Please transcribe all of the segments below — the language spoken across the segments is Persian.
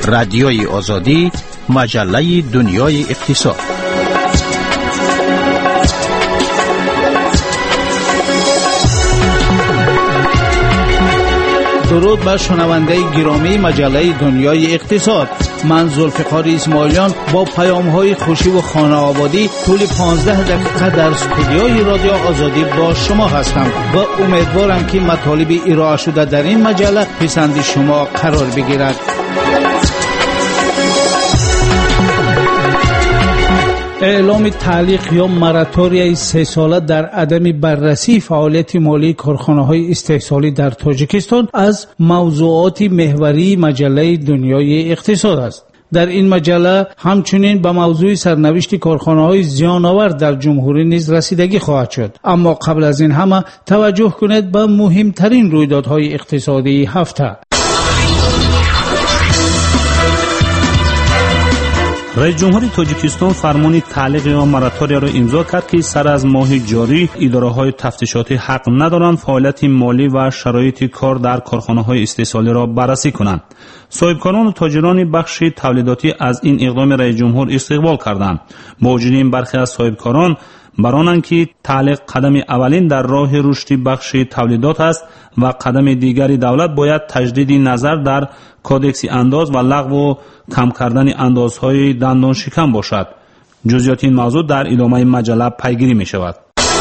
رادیوی آزادی، مجله دنیای اقتصاد. درود بر شنونده گرامی مجله دنیای اقتصاد. من ذوالفقار اسماعیلیان با پیام‌های خوشی و خانه آبادی طول 15 دقیقه در استودیوی رادیو آزادی با شما هستم و امیدوارم که مطالب ارائه شده در این مجله پسند شما قرار بگیرد. اعلام تعلیق یا مراتوریای 3 ساله در عدم بررسی فعالیت مالی کارخانه‌های استحصالی در تاجیکستان از موضوعات محوری مجله دنیای اقتصاد است. در این مجله همچنین به موضوع سرنوشت کارخانه‌های زیان‌آور در جمهوری نیز رسیدگی خواهد شد. اما قبل از این همه توجه کنید به مهمترین رویدادهای اقتصادی هفته. رئیس جمهور تاجیکستان فرمان تعلیق یا مراتوریا را امضا کرد که سر از ماه جاری اداره‌های تفتیشاتی حق ندارند فعالیت مالی و شرایط کار در کارخانه‌های استحصالی را بررسی کنند. صاحبکاران و تاجران بخش تولیداتی از این اقدام رئیس جمهور استقبال کردند. با وجود این برخی از صاحبکاران برانند که تعلیق قدم اولین در راه رشد بخش تولیدات است و قدم دیگری دولت باید تجدید نظر در کودکس انداز و لغو و کم کردن اندازهای دندان شکم باشد. جزئیات این موضوع در ادامه مجله پیگیری می شود.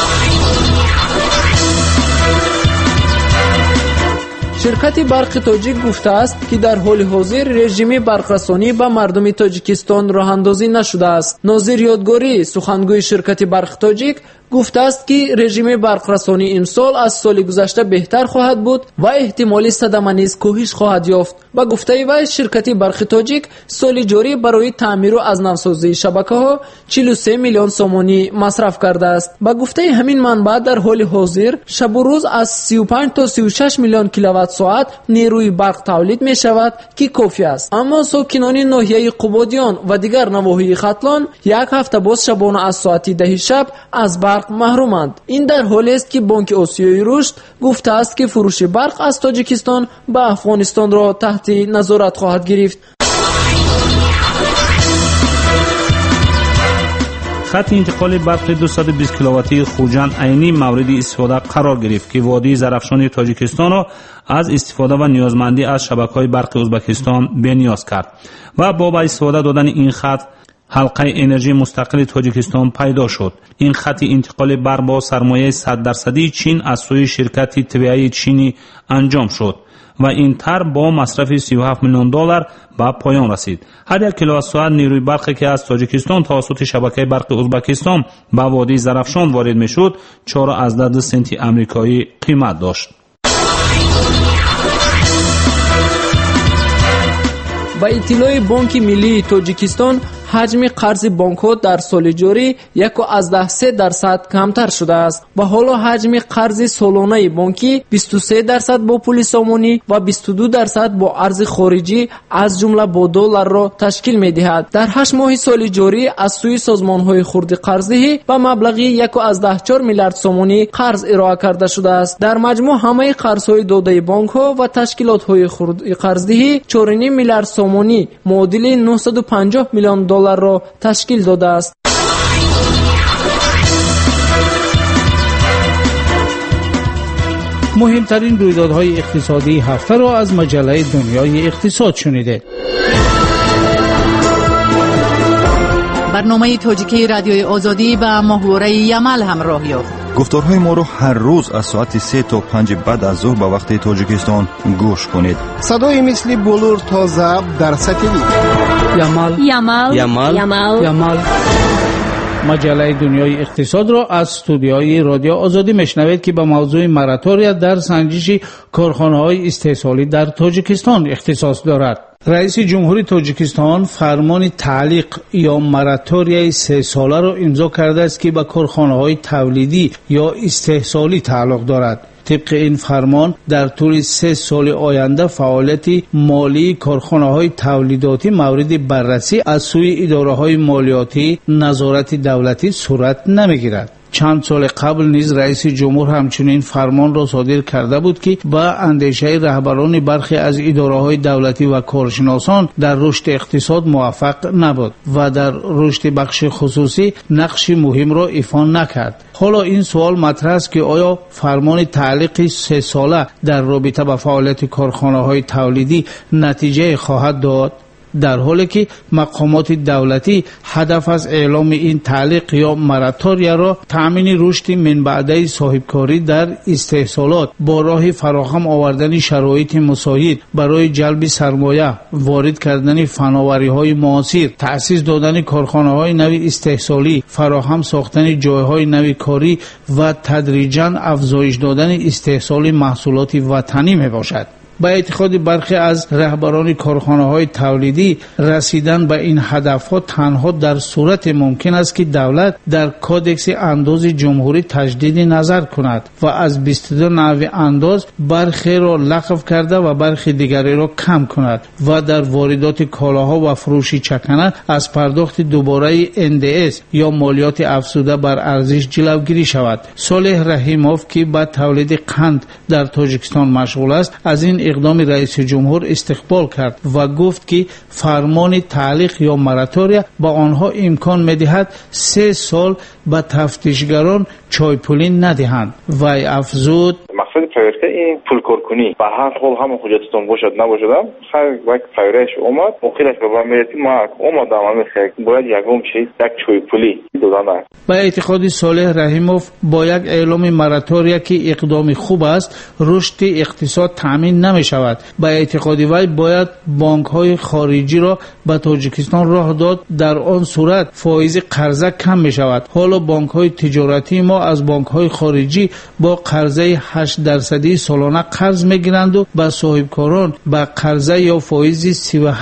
شرکت برق تاجیک گفته است که در حال حاضر رژیم برقرسانی به مردم تاجیکستان راه اندازی نشده است. ناظر یادگاری سخنگوی شرکت برق تاجیک گفته است که رژیم برقرسانی امسال از سال گذشته بهتر خواهد بود و احتمالی صدمه نیز کاهش خواهد یافت. با گفته وی شرکت برق تاجیک سال جاری برای تعمیر و از نوسازی شبکه‌ها 43 میلیون سومانی مصرف کرده است. با گفته همین منبع در حال حاضر شب و روز از 35 تا 36 میلیون کیلووات ساعت نیروی برق تولید می شود که کافی است. اما ساکنان ناحیه قبادیان و دیگر نواحی ختلان یک هفته باز شبانه از ساعت 10 شب از برق محرومند. این در حالی است که بانک آسیای رشد گفته است که فروش برق از تاجیکستان به افغانستان را تحت نظارت خواهد گرفت. خط انتقال برق 220 کیلوواتی خوجند عینی مورد استفاده قرار گرفت که وادی زرافشان تاجیکستان را از استفاده و نیازمندی از شبکه‌های برق ازبکستان بی‌نیاز کرد و با استفاده دادن این خط حلقه انرژی مستقل تاجیکستان پیدا شد. این خط انتقال برق با سرمایه 100% چین از سوی شرکت طبیعی چینی انجام شد و این طرح با مصرف 37 میلیون دلار به پایان رسید. هر یک کیلووات ساعت نیروی برقی که از تاجیکستان توسط شبکه برق ازبکستان به وادی زرافشان وارد میشد 4.2 سنت آمریکایی قیمت داشت. با اطلاع بانک ملی تاجیکستان حجم قرض بانک‌ها در سال جاری 1.3% کمتر شده است و حالا حجم قرض سالانه بانکی 23% با پول سامانی و 22% با ارز خارجی از جمله با دلار را تشکیل می‌دهد. در 8 ماه سال جاری از سوی سازمان‌های خرد قرضه‌ای با مبلغ 1.4 میلیارد سومانی قرض ارائه کرده شده است. در مجموع همه قرض‌های داده بانک‌ها و تشکیلات‌های خرد قرضه‌ای 4.5 میلیارد سومانی معادل 950 میلیون دلار را تشکیل داده است. مهمترین رویدادهای اقتصادی هفته را از مجله دنیای اقتصاد شنیده. برنامه تاجیکی رادیوی آزادی با محوره یمل همراه یافت. گفتارهای ما رو هر روز از ساعت 3 تا 5 بعد از ظهر به وقت تاجیکستان گوش کنید. صدای مثل بلور تا ضبط در ساتلیت. یمل. مجله دنیای اقتصاد را از استودیوی رادیو آزادی میشنوید که به موضوع مراتوریا در سنجش کارخانه‌های استحصالی در تاجیکستان اختصاص دارد. رئیس جمهور تاجیکستان فرمان تعلیق یا مراتوریای 3 ساله را امضا کرده است که به کارخانه‌های تولیدی یا استحصالی تعلق دارد. طبق این فرمان در طول 3 سال آینده فعالیت مالی کارخانه‌های تولیداتی مورد بررسی از سوی اداره‌های مالیاتی نظارت دولتی صورت نمی‌گیرد. چند سال قبل نیز رئیس جمهور همچنین فرمان را صادر کرده بود که با اندیشه رهبران برخی از اداره‌های دولتی و کارشناسان در رشد اقتصاد موفق نبود و در رشد بخش خصوصی نقش مهم را ایفا نکرد. حالا این سوال مطرح است که آیا فرمان تعلیق 3 ساله در رابطه با فعالیت کارخانه‌های تولیدی نتیجه خواهد داد؟ در حالی که مقامات دولتی هدف از اعلام این تعلیق یا مراتوریا را تأمین رشد منبعده صاحبکاری در استحصالات با راه فراهم آوردن شرایط مساعد برای جلب سرمایه، وارد کردن فناوری‌های معاصر، تأسیس دادن کارخانه‌های نو استحصالی، فراهم ساختن جایهای نو کاری و تدریجاً افزایش دادن استحصال محصولات وطنی میباشد. با اعتقاد برخی از رهبران کارخانه‌های تولیدی رسیدن به این هدف‌ها تنها در صورت ممکن است که دولت در کودکس انداز جمهوری تجدید نظر کند و از 22 نوع انداز برخی را لغو کرده و برخی دیگری را کم کند و در واردات کالاها و فروش چکنه از پرداخت دوباره NDS یا مالیات افزوده بر ارزش جلوگیری شود. صالح رحیموف که با تولید قند در تاجیکستان مشغول است از این اقدام رئیس جمهور استقبال کرد و گفت که فرمان تعلیق یا مراتوریا با آنها امکان می‌دهد 3 سال به تفتیشگران چایپولی ندهند. وی افزود مقصد فایرته این پول کارکنی به هر حال همون حجتتون باشد نباشد خیلی وقت فایرش اومد مقیلش به بمیرتی ما اومدم همه خیلی باید یکم چیز یک چایپولی دادن. با اعتقاد صالح رحیموف با یک اعلام مراتوریا که اقدام خوب است رشد اقتصاد تامین نمی شود. با اعتقاد وی باید بانک های خارجی را به تاجیکستان راه داد، در آن صورت فایز قرضه کم می شود. حالا بانک های تجارتی ما از بانک های خارجی با قرضه 8% سالانه قرض می گیرند و به صاحبکاران با قرضه یا فایز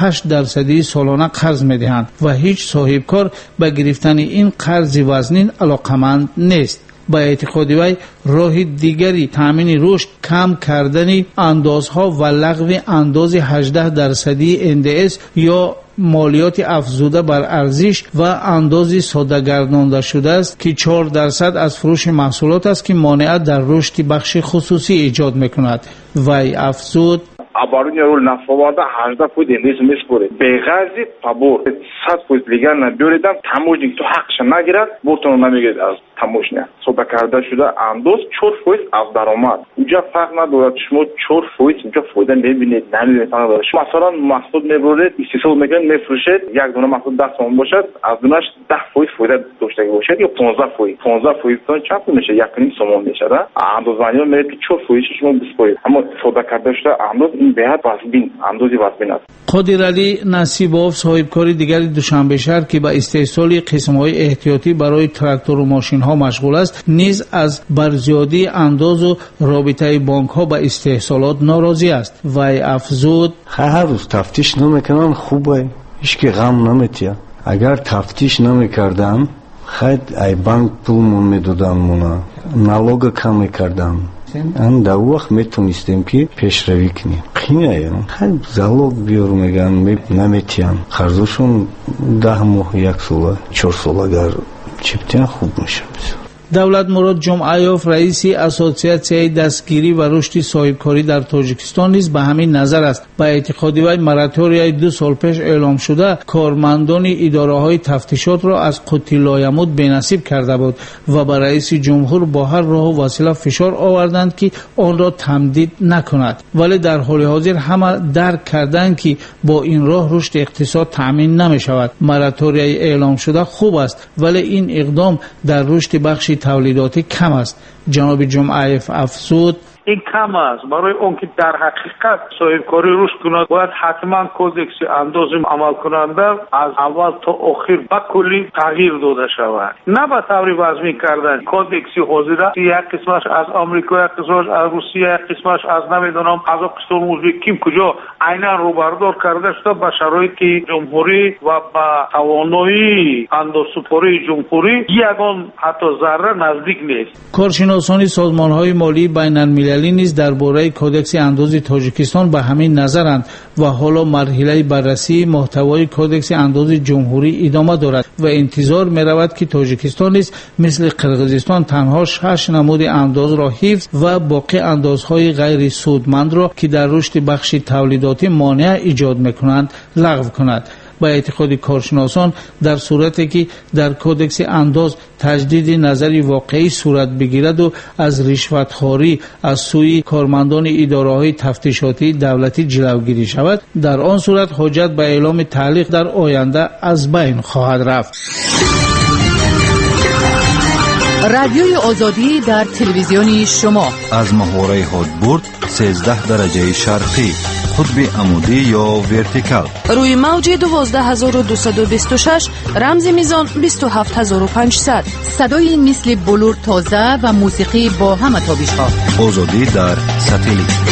38% سالانه قرض می دهند و هیچ صاحبکار به گرفتن این قرض وزنین علاقمند نیست. با اعتقاد وی راه دیگری تامین رشد کم کردن اندازها و لغو انداز 18% NDS یا مالیات افزوده بر ارزش و انداز ساده گردانده شده است که 4% از فروش محصولات است که مانع در رشد بخش خصوصی ایجاد میکند. وی افزود абарунья рӯл нафоварда 18% индес меспоред беғарзи пабор 100% лигар набиёредам таможник то ҳақша нагирад бортон намегирад аз таможня сода карда шуда андоз 4% аз даромад уҷа фарқ надорад шумо 4% уҷа фоида мебинед намебинед масалан маҳсулот мебуред истеҳсол мекунед мефурӯшед як дона маҳсулот 10 сомон бошад аз дунаш 10% фоида доштаги бошад ё 15% тон чанд пул мешад 1.5 сомон мешад андозмандиро меред ки 4% шумо биспоред аммо сода карда шуда андоз قادر علی نصیبوف صاحبکار دیگر دوشنبه شهر که به استحصال قسم‌های احتیاطی برای تراکتور و ماشین‌ها مشغول است نیز از برزیادی انداز و رابطه بانک‌ها با استحصالات ناراضی است. وی افزود هر روز تفتیش نمیکنن خوبه هیچ کی غم نمیتیه اگر تفتیش نمیکردن خیلی ای بانک پول میدادن مونا налога کم میکردن ан дар вақт метонистем ки пешравӣ кунем қинаем хеле залог биёр меган наметиям қарзошон 10 моҳ 1 сола 4 сола агар чиптиан хуб мешавад. دولت مراد جمعیوف رئیس اسوسیاسیون دستگیری و رشد صاحبکاری در تاجیکستان نیز به همین نظر است. با اعتقاد وی مراتوریای 2 سال پیش اعلام شده کارمندان اداره‌های تفتیشات را از قوطی لایمود بی‌نصیب کرده بود و با رئیس جمهور با هر راه و وسیله فشار آوردند که آن را تمدید نکند، ولی در حال حاضر همه درک کردند که با این راه رشد اقتصاد تامین نمی شود. مراتوریای اعلام شده خوب است ولی این اقدام در رشد بخش تولیداتی کم است. جناب جمعیف افزود این کم است. برای اون که در حقیقت صاحبکاری رشد کند باید حتما کودکس انداز عمل کننده از اول تا آخر به کلی تغییر داده شود، نه به طور وضعی کردن کودکس حاضر یک قسمش از آمریکا، یک قسمش از روسیه، یک قسمش از نمیدونم قزاقستان، ازبکستان کجا عیناً رو بردار کرده شده به شرایط جمهوری و به توانایی اندازه‌سپاری جمهوری یگان حتی ذره نزدیک نیست. کارشناسان سازمان‌های مالی بین‌المللی بین‌المللی نیز درباره کودکس اندوز تاجیکستان به همین نظرند و حالا مرحله بررسی محتوای کودکس اندوز جمهوری ادامه دارد و انتظار می‌رود که تاجیکستان نیز مثل قرقیزستان تنها 6 نمود اندوز را حفظ و باقی اندازهای غیر سودمند را که در رشد بخش تولیداتی مانع ایجاد می‌کنند لغو کند. با اعتقاد کارشناسان در صورتی که در کودکس انداز تجدید نظری واقعی صورت بگیرد و از رشوتخواری از سوی کارمندان اداره‌های تفتیشاتی دولتی جلوگیری شود، در آن صورت حاجت به اعلام تعلیق در آینده از بین خواهد رفت. رادیوی آزادی در تلویزیون شما از محوره هادبورد 13 درجه شرقی، قطب عمودی یا ورتیکال، روی موج 12226 رمز میزان 27500. صدای مثل بلور تازه و موسیقی با همه تابش‌ها. آزادی در ساتلیت.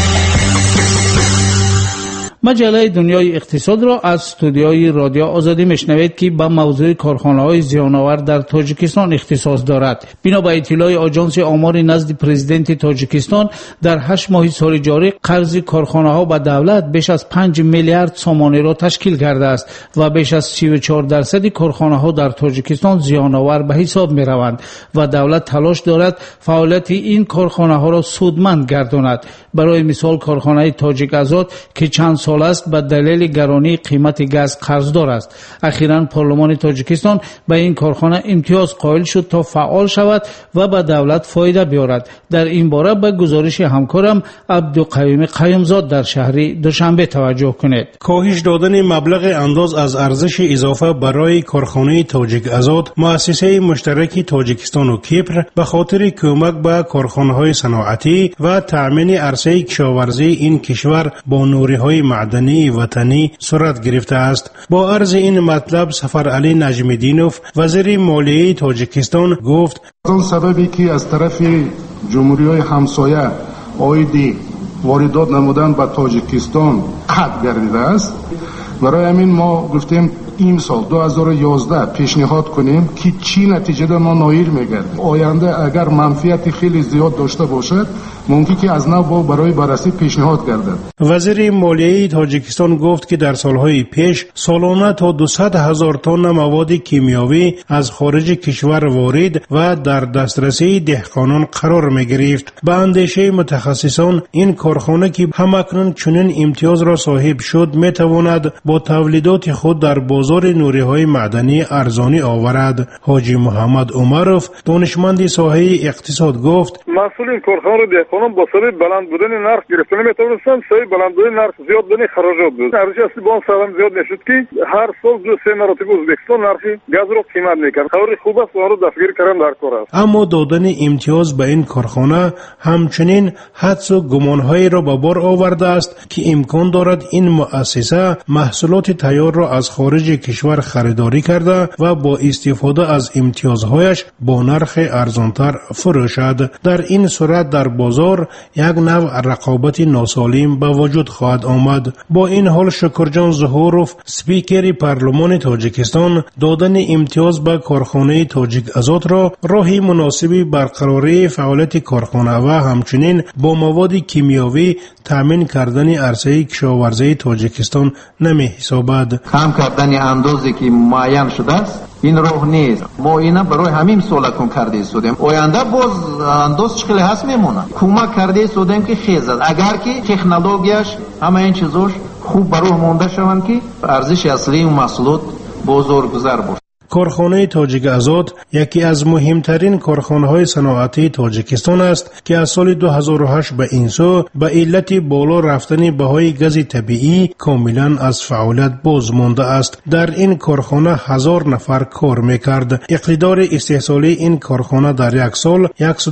مجله دنیای اقتصاد را از استودیوی رادیو آزادی میشنوید که به موضوع کارخانه‌های زیان‌آور در تاجیکستان اختصاص دارد. بنا به اطلاع آژانس آمار نزد پرزیدنت تاجیکستان، در 8 ماه سال جاری قرض کارخانه‌ها به دولت بیش از 5 میلیارد سومانی را تشکیل کرده است و بیش از 34% کارخانه‌ها در تاجیکستان زیان‌آور به حساب می‌روند و دولت تلاش دارد فعالیت این کارخانه‌ها را سودمند گرداند. برای مثال کارخانه تاجیک آزاد که چند سال است به دلیل گرانی قیمت گاز قرضدار است. اخیراً پارلمان تاجیکستان به این کارخانه امتیاز قائل شد تا فعال شود و به دولت فایده بیارد. در این باره به گزارش همکارم عبدالقیوم قیومزاد در شهر دوشنبه توجه کنید. کاهش دادن مبلغ انداز از ارزش اضافه برای کارخانه تاجیک آزاد، مؤسسه مشترک تاجیکستان و کیپر به خاطر کمک به کارخانه‌های صنعتی و تأمین عرصه کشاورزی این کشور با نوری‌های معدنی وطنی صورت گرفته است. با عرض این مطلب سفرعلی نجم‌الدینوف وزیر مالیه تاجیکستان گفت: اون سببی که از طرف جمهوری‌های همسایه عاید واردات نمودن به تاجیکستان قطع گردیده است. برای همین ما گفتیم این سال 2011 پیشنهاد کنیم که چی نتیجه ما نایر میگردیم. آینده اگر منفیت خیلی زیاد داشته باشد ممکن که از نو برای بررسی پیشنهاد گردد. وزیر مالیه تاجیکستان گفت که در سالهای پیش سالانه تا 200,000 تن مواد کیمیاوی از خارج کشور وارد و در دسترسی دهقانان قرار می گرفت. به اندیشه متخصصان این کارخانه که همکنون چنین امتیاز را صاحب شد می تواند با تولیدات خود در بازار نوری‌های معدنی ارزانی آورد. حاجی محمد عمروف دانشمند ساحه اقتصاد گفت: مسئولین کارخانه دهقانان با سبب بلند بودن نرخ گرفتن نمیتونستن، سبب بلند بودن نرخ زیاد بودن خراجات بود. ارزش اصلی با اون سبب زیاد نشد که هر سال 2-3 مرتبه ازبکستان نرخ گاز را قیمت میکرد. خبر خوب است و آن را دستگیر کردن در کار است. اما دادن امتیاز به این کارخانه همچنین حدس و گمانهایی را به بار آورده است که امکان دارد این مؤسسه محصولات تیار را از خارج کشور خریداری کرده و با استفاده از امتیازهایش با نرخ ارزانتر فروشد. در این صورت در بازار یک نوع رقابت ناسالم به وجود خواهد آمد. با این حال شکرجان ظهوروف سپیکر پارلمان تاجیکستان دادن امتیاز به کارخانه تاجیک آزاد را راهی مناسبی برقراری فعالیت کارخانه و همچنین با مواد کیمیاوی تامین کردن عرصه کشاورزی تاجیکستان نمی حسابد. کم کردن اندازی که معین شده است این راه نیست. ما اینا برای همین سالکون کرده سودیم. آینده باز انداز چقدر هست میمونه. کمک کرده سودیم که خیزد. اگر که تکنولوژیش همه این چیزاش خوب برای مونده شوند که ارزش اصلی اون محصولات بازارگذار باشه. کارخانه تاجیک آزاد یکی از مهمترین کارخانه‌های صنعتی تاجیکستان است که از سال 2008 به این سو به علت بالا رفتن بهای گاز طبیعی کاملا از فعالیت باز مانده است. در این کارخانه 1000 نفر کار میکرد. اقتدار استحصالی این کارخانه در یک سال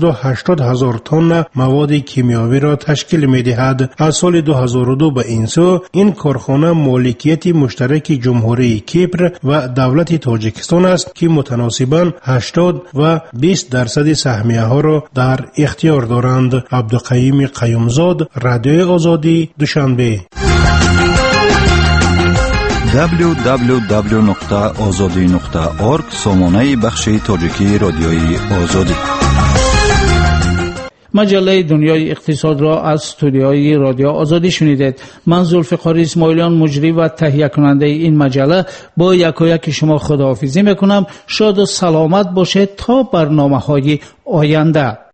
180,000 تن مواد کیمیاوی را تشکیل میدهد. از سال 2002 به این سو این کارخانه مالکیت مشترک جمهوری کیپر و دولت تاجیکستان است که متناسباً 80 و 20% سهمیه ها را در اختیار دارند. عبدالقیوم قیومزاد، رادیو آزادی، دوشنبه. www.azadi.org سامانه بخش تاجیکی رادیوی آزادی. مجله دنیای اقتصاد را از استودیوی رادیو آزادی شنیدید. من ذوالفقار اسماعیلیان مجری و تهیه کننده این مجله با یکایک شما خداحافظی میکنم. شاد و سلامت باشید تا برنامه‌های آینده.